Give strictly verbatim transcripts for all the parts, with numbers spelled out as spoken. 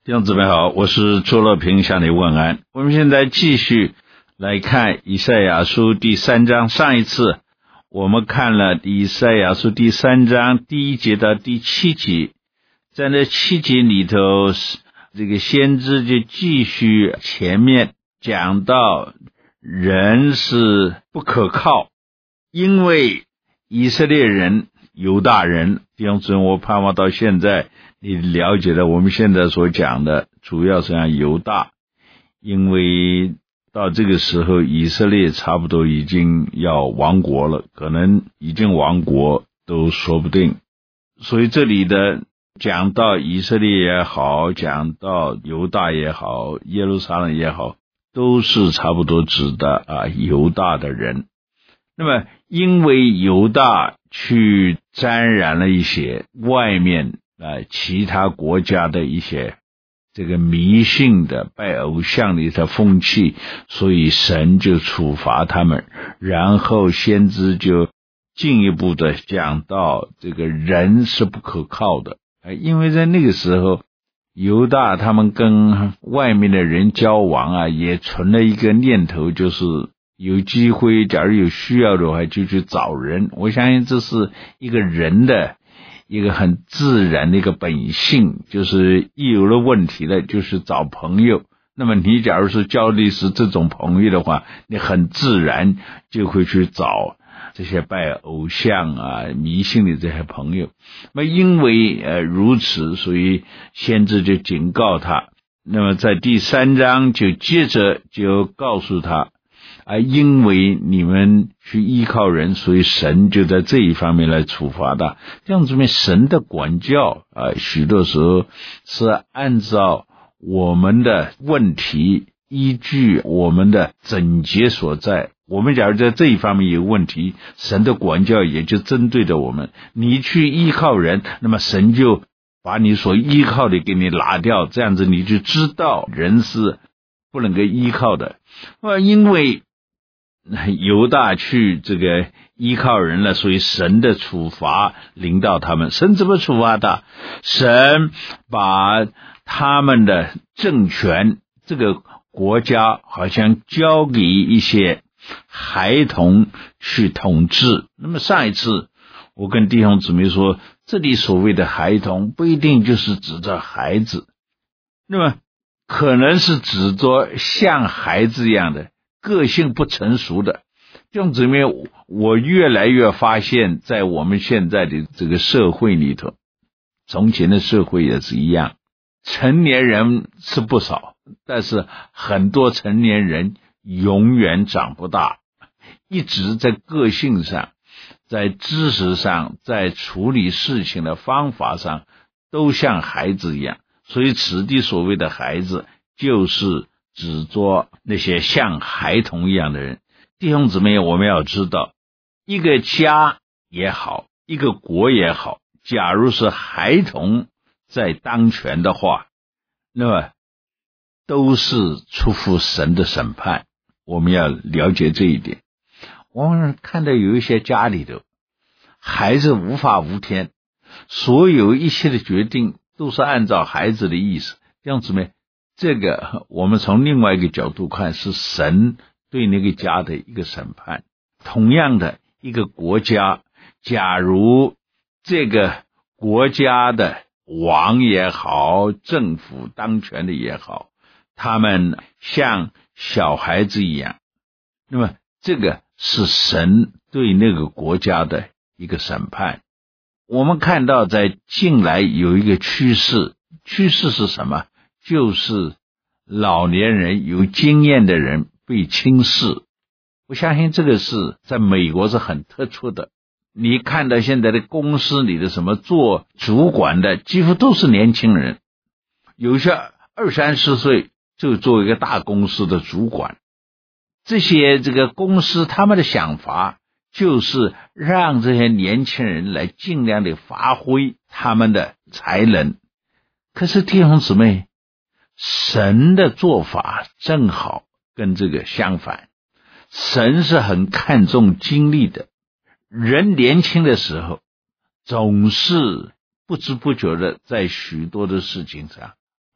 弟兄姊妹好，我是周乐平，向你问安。我们现在继续来看以赛亚书第三章。上一次我们看了以赛亚书第三章第一节到第七节，在那七节里头，这个先知就继续前面讲到人是不可靠，因为以色列人犹大人，弟兄姊妹，我盼望到现在你了解了我们现在所讲的主要是讲犹大，因为到这个时候以色列差不多已经要亡国了，可能已经亡国都说不定。所以这里的讲到以色列也好，讲到犹大也好，耶路撒冷也好，都是差不多指的啊犹大的人。那么因为犹大去沾染了一些外面啊其他国家的一些这个迷信的拜偶像的一些风气，所以神就处罚他们。然后先知就进一步的讲到这个人是不可靠的，因为在那个时候犹大他们跟外面的人交往啊，也存了一个念头，就是有机会假如有需要的话就去找人。我相信这是一个人的一个很自然的一个本性，就是一有了问题了就是找朋友。那么你假如是交的是这种朋友的话，你很自然就会去找这些拜偶像啊迷信的这些朋友。那么因为呃如此，所以先知就警告他。那么在第三章就接着就告诉他啊，因为你们去依靠人，所以神就在这一方面来处罚他。这样子面神的管教啊，许多时候是按照我们的问题，依据我们的症结所在。我们假如在这一方面有问题，神的管教也就针对着我们。你去依靠人，那么神就把你所依靠的给你拿掉，这样子你就知道人是不能够依靠的。呃，因为犹大去这个依靠人了，所以神的处罚临到他们。神怎么处罚他？神把他们的政权，这个国家好像交给一些孩童去统治。那么上一次我跟弟兄姊妹说，这里所谓的孩童不一定就是指着孩子，那么可能是指着像孩子一样的个性不成熟的。弟兄姊妹，我越来越发现在我们现在的这个社会里头，从前的社会也是一样，成年人是不少，但是很多成年人永远长不大，一直在个性上，在知识上，在处理事情的方法上都像孩子一样。所以此地所谓的孩子就是指着那些像孩童一样的人。弟兄姊妹，我们要知道，一个家也好，一个国也好，假如是孩童在当权的话，那么都是出乎神的审判。我们要了解这一点。我们看到有一些家里头孩子无法无天，所有一切的决定都是按照孩子的意思。这样子呢，这个我们从另外一个角度看，是神对那个家的一个审判。同样的，一个国家，假如这个国家的王也好，政府当权的也好，他们像小孩子一样，那么这个是神对那个国家的一个审判。我们看到在近来有一个趋势，趋势是什么？就是老年人有经验的人被轻视。我相信这个是在美国是很特殊的。你看到现在的公司里的什么做主管的几乎都是年轻人，有些二三十岁就做一个大公司的主管。这些这个公司他们的想法就是让这些年轻人来尽量的发挥他们的才能。可是弟兄姊妹，神的做法正好跟这个相反。神是很看重精力的，人年轻的时候总是不知不觉的在许多的事情上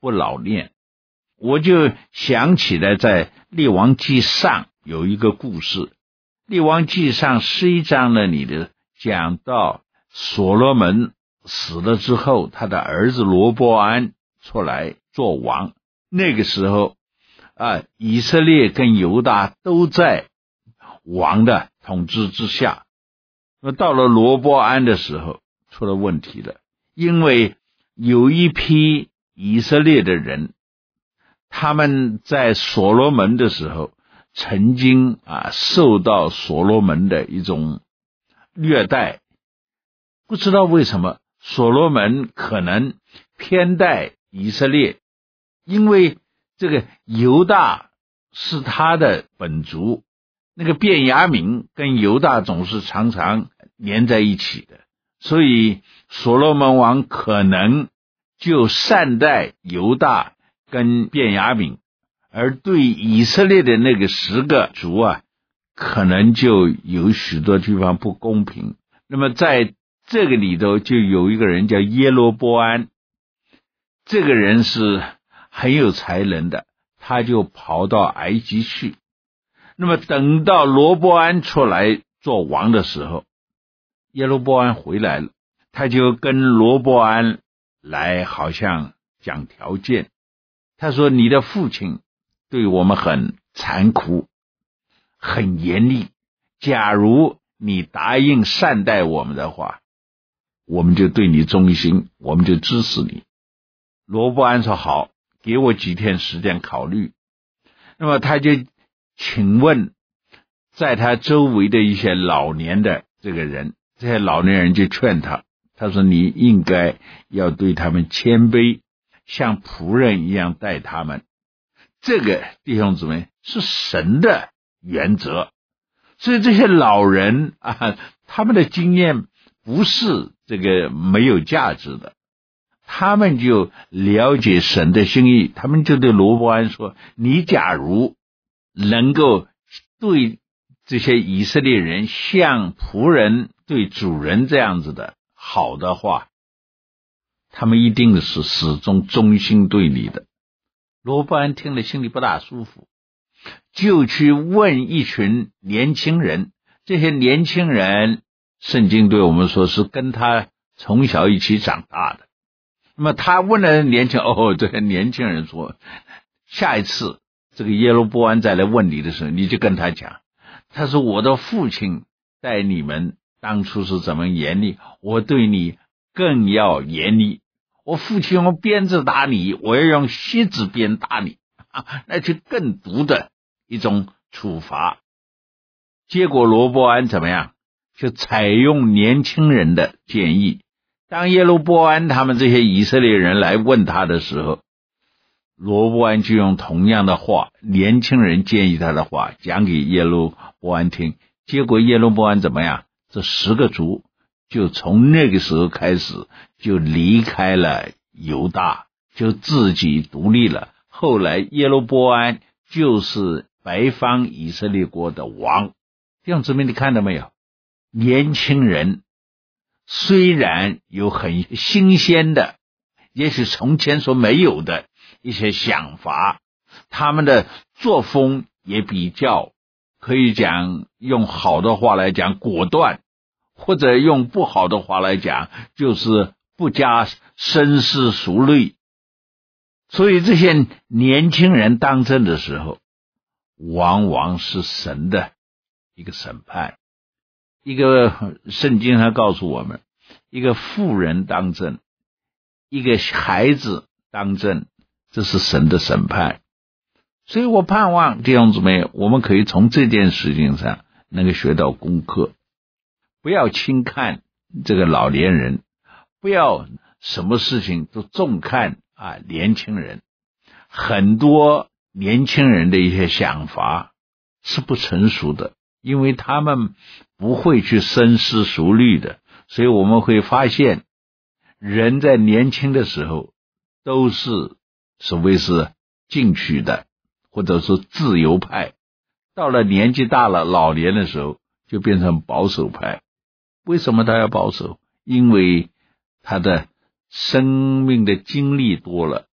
不老练。我就想起来在列王记上有一个故事，列王记上十一章那里的讲到所罗门死了之后，他的儿子罗波安出来做王。那个时候啊，以色列跟犹大都在王的统治之下。那么到了罗波安的时候出了问题了，因为有一批以色列的人，他们在所罗门的时候曾经啊受到所罗门的一种虐待，不知道为什么所罗门可能偏待以色列，因为这个犹大是他的本族，那个便雅悯跟犹大总是常常连在一起的，所以所罗门王可能就善待犹大跟便雅悯，而对以色列的那个十个族啊，可能就有许多地方不公平。那么在这个里头就有一个人叫耶罗波安，这个人是很有才能的，他就跑到埃及去。那么等到罗波安出来做王的时候，耶罗波安回来了，他就跟罗波安来好像讲条件。他说，你的父亲对我们很残酷，很严厉，假如你答应善待我们的话，我们就对你忠心，我们就支持你。罗波安说好，给我几天时间考虑。那么他就请问在他周围的一些老年的这个人，这些老年人就劝他，他说你应该要对他们谦卑，像仆人一样待他们。这个弟兄姊妹是神的原则，所以这些老人啊，他们的经验不是这个没有价值的，他们就了解神的心意，他们就对罗波安说，你假如能够对这些以色列人像仆人对主人这样子的好的话，他们一定是始终忠心对你的。罗波安听了心里不大舒服，就去问一群年轻人，这些年轻人圣经对我们说是跟他从小一起长大的。那么他问了年轻哦，这些年轻人说，下一次这个耶罗波安再来问你的时候，你就跟他讲，他说我的父亲待你们当初是怎么严厉，我对你更要严厉。我父亲用鞭子打你，我要用蝎子鞭打你，啊，那就更毒的一种处罚。结果罗波安怎么样？就采用年轻人的建议。当耶罗波安他们这些以色列人来问他的时候，罗波安就用同样的话，年轻人建议他的话讲给耶罗波安听。结果耶罗波安怎么样？这十个族就从那个时候开始就离开了犹大，就自己独立了。后来耶罗波安就是北方以色列国的王。弟兄姊妹，你看到没有？年轻人虽然有很新鲜的，也许从前所没有的一些想法，他们的作风也比较可以讲，用好的话来讲果断，或者用不好的话来讲就是不加深思熟虑。所以这些年轻人当政的时候，往往是神的一个审判。一个圣经上告诉我们，一个妇人当政，一个孩子当政，这是神的审判。所以我盼望弟兄姊妹，我们可以从这件事情上能够学到功课，不要轻看这个老年人，不要什么事情都重看啊年轻人。很多年轻人的一些想法是不成熟的，因为他们不会去深思熟虑的。所以我们会发现，人在年轻的时候都是所谓是进取的，或者是自由派，到了年纪大了老年的时候就变成保守派。为什么他要保守？因为他的生命的经历多了，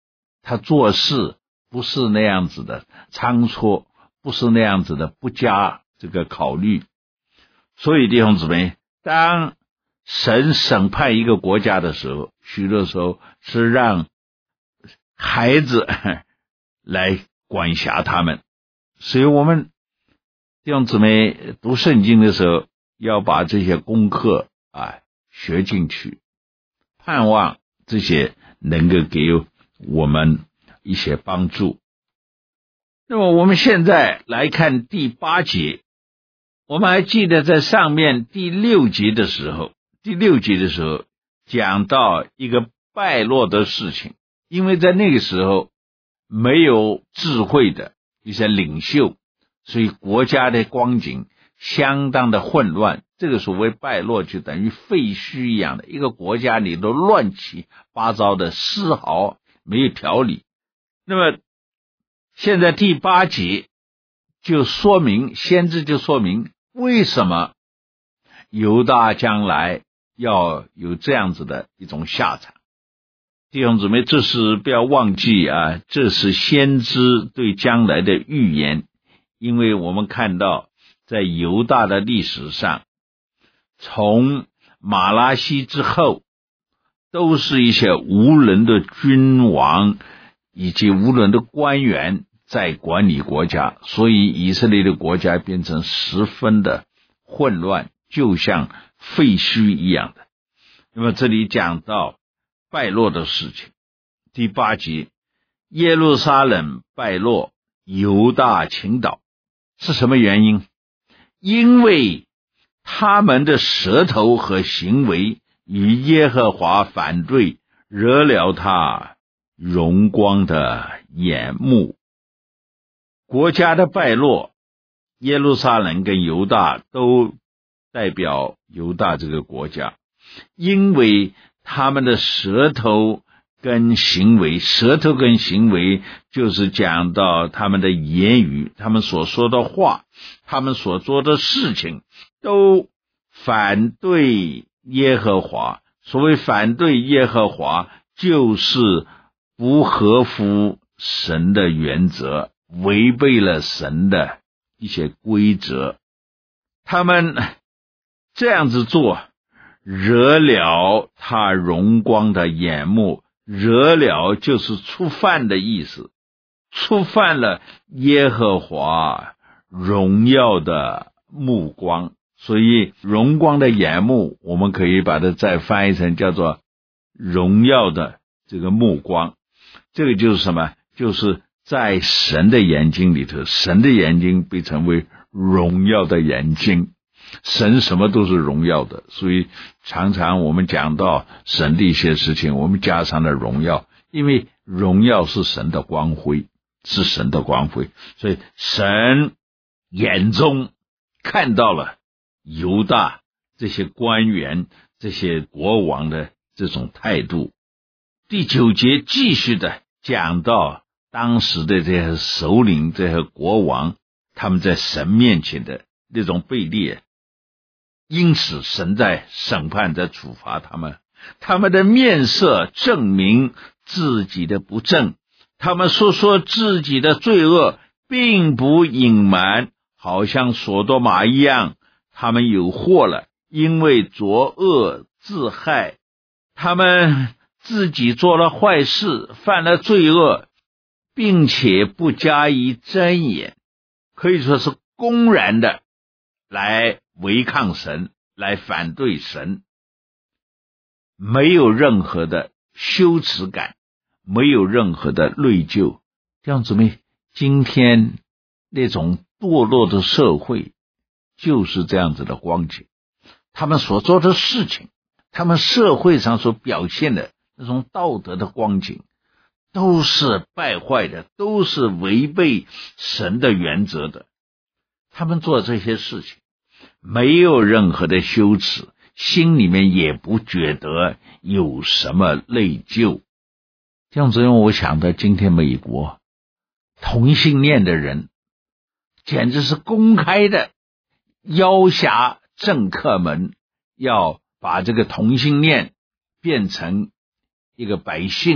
他做事不是那样子的仓促，不是那样子的不加这个考虑。所以弟兄姊妹，当神审判一个国家的时候，许多时候是让孩子来管辖他们。所以我们弟兄姊妹读圣经的时候，要把这些功课啊学进去，盼望这些能够给我们一些帮助。那么我们现在来看第八节，我们还记得在上面第六节的时候，第六节的时候讲到一个败落的事情，因为在那个时候没有智慧的一些领袖，所以国家的光景相当的混乱。这个所谓败落就等于废墟一样的，一个国家里都乱七八糟的，丝毫没有条理。那么现在第八节就说明，先知就说明为什么犹大将来要有这样子的一种下场。弟兄姊妹，这是不要忘记啊，这是先知对将来的预言。因为我们看到在犹大的历史上，从马拉西之后都是一些无能的君王以及无能的官员在管理国家，所以以色列的国家变成十分的混乱，就像废墟一样的。那么这里讲到败落的事情，第八节，耶路撒冷败落，犹大倾倒，是什么原因？因为他们的舌头和行为与耶和华反对，惹了他荣光的眼目。国家的败落，耶路撒冷跟犹大都代表犹大这个国家，因为他们的舌头跟行为，舌头跟行为就是讲到他们的言语，他们所说的话，他们所做的事情都反对耶和华。所谓反对耶和华，就是不合乎神的原则，违背了神的一些规则。他们这样子做，惹了他荣光的眼目，惹了就是触犯的意思，触犯了耶和华荣耀的目光。所以荣光的眼目，我们可以把它再翻译成叫做荣耀的这个目光。这个就是什么？就是在神的眼睛里头，神的眼睛被称为荣耀的眼睛，神什么都是荣耀的，所以常常我们讲到神的一些事情，我们加上了荣耀，因为荣耀是神的光辉，是神的光辉，所以神眼中看到了犹大这些官员，这些国王的这种态度。第九节继续的讲到当时的这些首领，这些国王，他们在神面前的那种背裂，因此神在审判，在处罚他们。他们的面色证明自己的不正，他们说说自己的罪恶并不隐瞒，好像所多玛一样，他们有祸了，因为作恶自害，他们自己做了坏事，犯了罪恶，并且不加以睁眼，可以说是公然的来违抗神，来反对神，没有任何的羞耻感，没有任何的内疚。这样子没，今天那种堕落的社会就是这样子的光景，他们所做的事情，他们社会上所表现的那种道德的光景，都是败坏的，都是违背神的原则的。他们做这些事情没有任何的羞耻，心里面也不觉得有什么内疚。这样子，让我想到今天美国同性恋的人简直是公开的要挟政客们，要把这个同性恋变成一个百姓的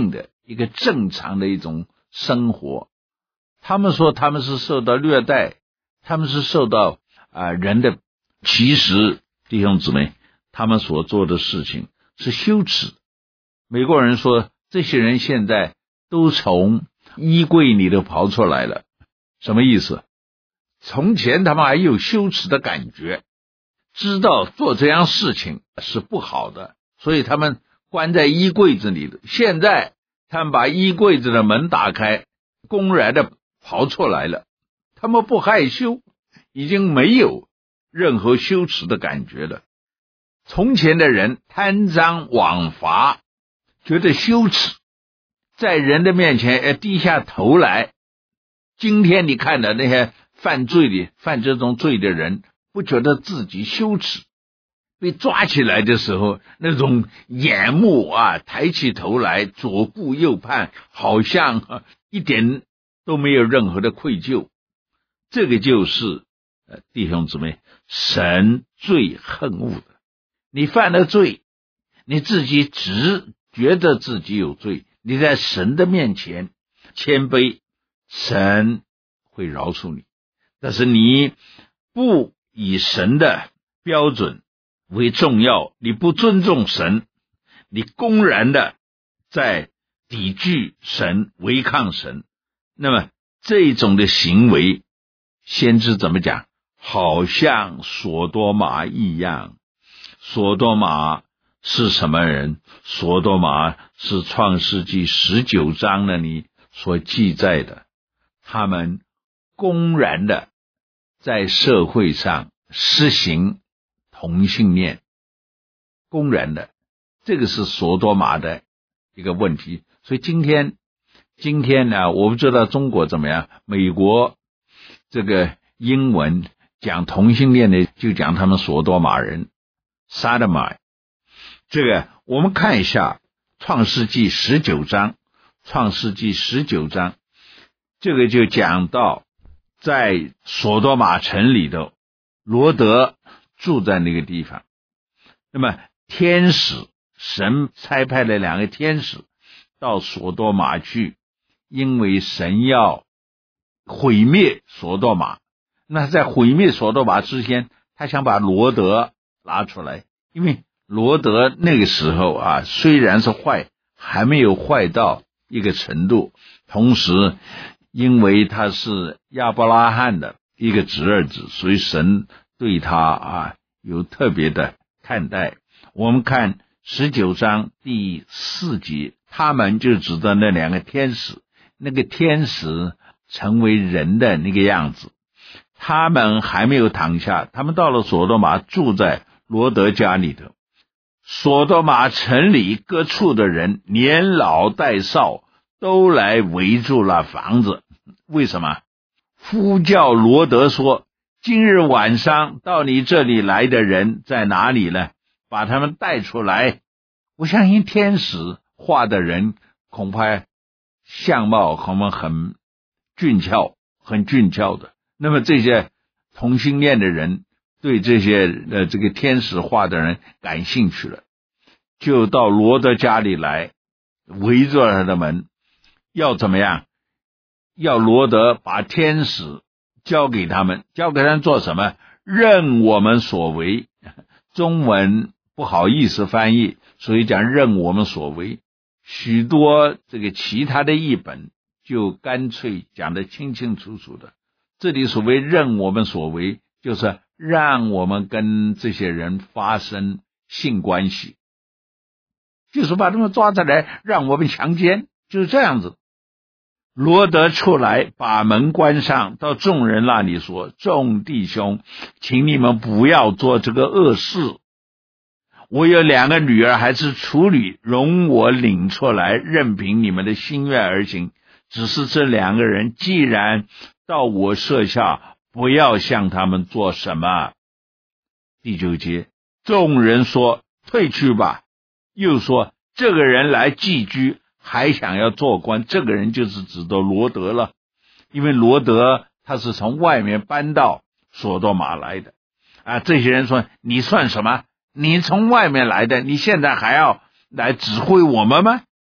一个正常的一种生活。他们说他们是受到虐待，他们是受到啊、呃、人的其实弟兄姊妹，他们所做的事情是羞耻。美国人说这些人现在都从衣柜里头跑出来了，什么意思？从前他们还有羞耻的感觉，知道做这样事情是不好的，所以他们关在衣柜子里的。现在他们把衣柜子的门打开，公然的跑出来了，他们不害羞，已经没有任何羞耻的感觉了。从前的人贪赃枉法，觉得羞耻，在人的面前要低下头来。今天你看的那些犯罪的犯这种罪的人，不觉得自己羞耻，被抓起来的时候那种眼目啊，抬起头来左顾右盼，好像、啊、一点都没有任何的愧疚。这个就是呃，弟兄姊妹，神最恨恶的。你犯了罪，你自己只觉得自己有罪，你在神的面前谦卑，神会饶恕你。但是你不以神的标准为重要，你不尊重神，你公然的在抵拒神，违抗神，那么这种的行为，先知怎么讲？好像所多玛一样。所多玛是什么人？所多玛是创世纪十九章那里所记载的，他们公然的在社会上施行同性恋，公然的，这个是所多玛的一个问题。所以今天今天呢，我不知道中国怎么样，美国这个英文讲同性恋的就讲他们所多玛人 Sodomite。 这个我们看一下创世纪十九章，创世纪十九章这个就讲到在所多玛城里头，罗德住在那个地方，那么天使，神差派了两个天使到所多玛去，因为神要毁灭所多玛。那在毁灭所多玛之前，他想把罗德拿出来，因为罗德那个时候啊，虽然是坏，还没有坏到一个程度，同时因为他是亚伯拉罕的一个侄儿子，所以神对他啊有特别的看待。我们看十九章第四节，他们就指的那两个天使，那个天使成为人的那个样子，他们还没有躺下，他们到了所多玛，住在罗德家里头。所多玛城里各处的人，年老带少，都来围住了房子。为什么？呼叫罗德说，今日晚上到你这里来的人在哪里呢？把他们带出来。我相信天使画的人恐怕相貌恐怕很俊俏，很俊俏的。那么这些同性恋的人对这些呃这个天使画的人感兴趣了，就到罗德家里来，围着他的门，要怎么样？要罗德把天使交给他们，交给他们做什么？任我们所为。中文不好意思翻译，所以讲任我们所为。许多这个其他的译本就干脆讲得清清楚楚的。这里所谓任我们所为，就是让我们跟这些人发生性关系，就是把他们抓起来让我们强奸，就是这样子。罗德出来把门关上，到众人那里说，众弟兄，请你们不要做这个恶事。我有两个女儿还是处女，容我领出来，任凭你们的心愿而行。只是这两个人既然到我舍下，不要向他们做什么。第九节，众人说，退去吧。又说，这个人来寄居，还想要做官。这个人就是指的罗德了，因为罗德他是从外面搬到所多玛来的啊。这些人说，你算什么？你从外面来的，你现在还要来指挥我们吗？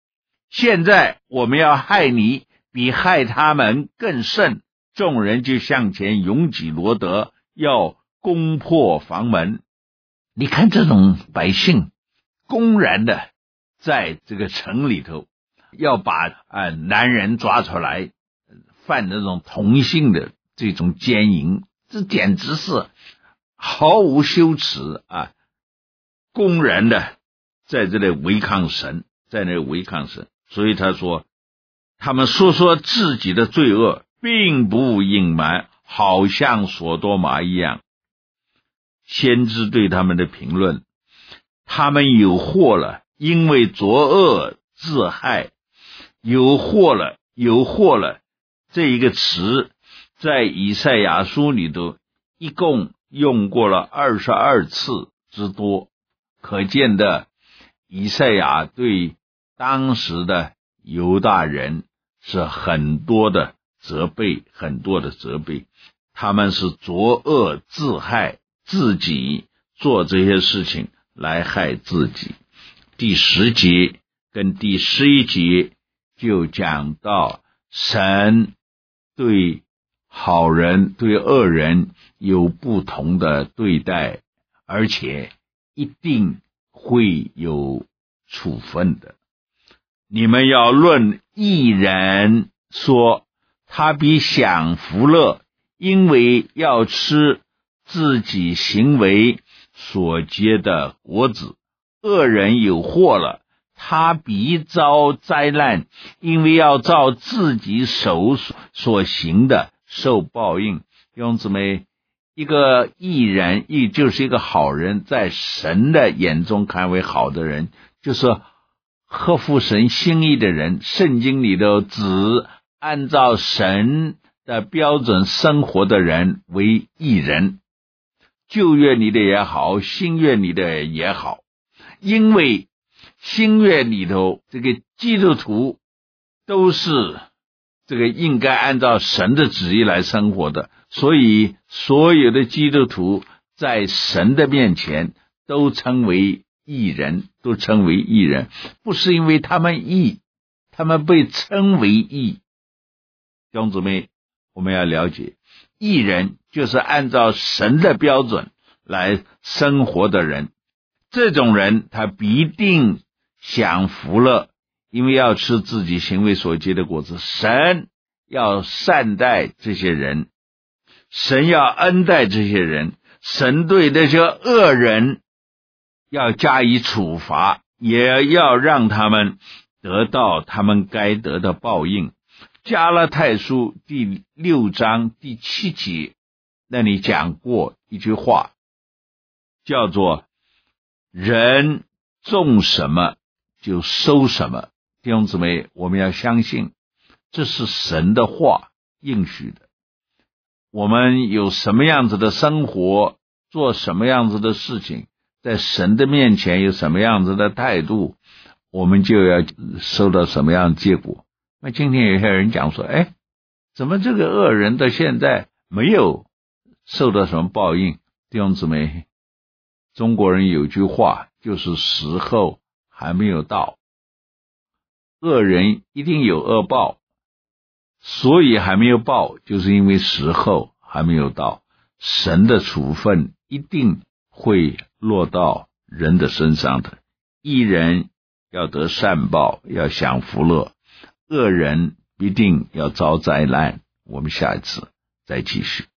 现在我们要害你，比害他们更甚。众人就向前拥挤罗得，要攻破房门。你看这种百姓公然的在这个城里头要把、呃、男人抓出来犯那种同性的这种奸淫，这简直是毫无羞耻啊！公然的在这里违抗神，在那里违抗神。所以他说，他们说说自己的罪恶，并不隐瞒，好像所多玛一样。先知对他们的评论，他们有祸了，因为作恶自害。有祸了，有祸了，这一个词在以赛亚书里头一共用过了二十二次之多，可见的以赛亚对当时的犹大人是很多的责备，很多的责备，他们是作恶自害，自己做这些事情来害自己。第十节跟第十一节就讲到神对好人对恶人有不同的对待，而且一定会有处分的。你们要论义人，说他比享福乐，因为要吃自己行为所结的果子。恶人有祸了，他必遭灾难，因为要照自己手所行的受报应。弟兄姊妹，一个义人，义就是一个好人，在神的眼中看为好的人，就是合乎神心意的人。圣经里头只按照神的标准生活的人为义人，旧约里的也好，新约里的也好。因为新约里头这个基督徒都是这个应该按照神的旨意来生活的，所以所有的基督徒在神的面前都称为义人，都称为义人，不是因为他们义，他们被称为义。弟兄姊妹，我们要了解，义人就是按照神的标准来生活的人。这种人他必定享福乐，因为要吃自己行为所结的果子。神要善待这些人，神要恩待这些人，神对那些恶人要加以处罚，也要让他们得到他们该得的报应。加拉太书第六章第七节那里讲过一句话，叫做人种什么就收什么。弟兄姊妹，我们要相信这是神的话应许的。我们有什么样子的生活，做什么样子的事情，在神的面前有什么样子的态度，我们就要收到什么样的结果。那今天有些人讲说，哎，怎么这个恶人到现在没有受到什么报应？弟兄姊妹，中国人有句话，就是时候还没有到，恶人一定有恶报，所以还没有报，就是因为时候还没有到。神的处分一定会落到人的身上的，义人要得善报，要享福乐，恶人必定要遭灾难。我们下一次再继续。